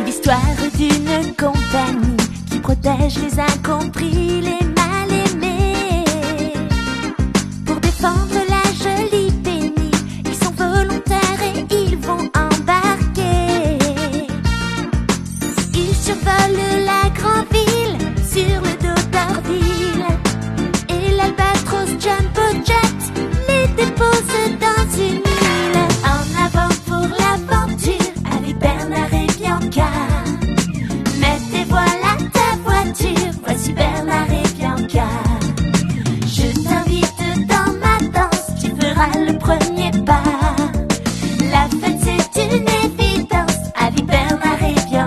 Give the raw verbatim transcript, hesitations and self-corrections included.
L'histoire d'une compagnie qui protège les incompris, les mal aimés. Pour défendre la jolie Penny, ils sont volontaires et ils vont embarquer. Ils survolent